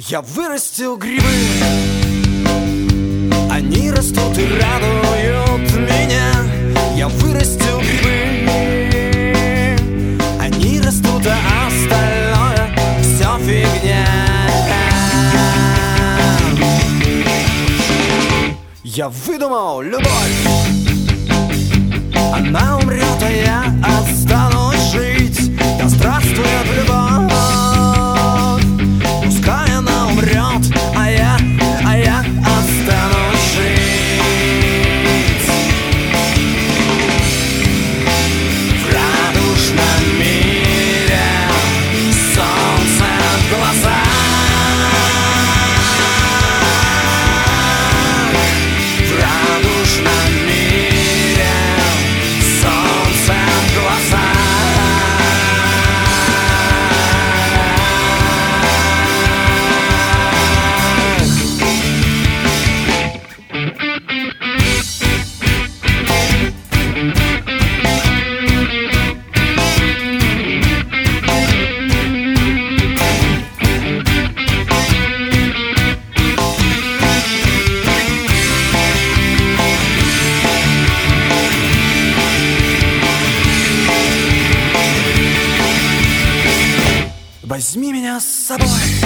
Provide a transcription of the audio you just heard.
Я вырастил грибы, они растут и радуют меня. Я вырастил грибы, они растут, а остальное все фигня. Я выдумал любовь, она умрет, а я останусь жить. Да здравствует любовь, пускай она умрет, а я останусь жить. В радужном мире солнце в глазах, в радужном мире солнце в глазах. Возьми меня с собой.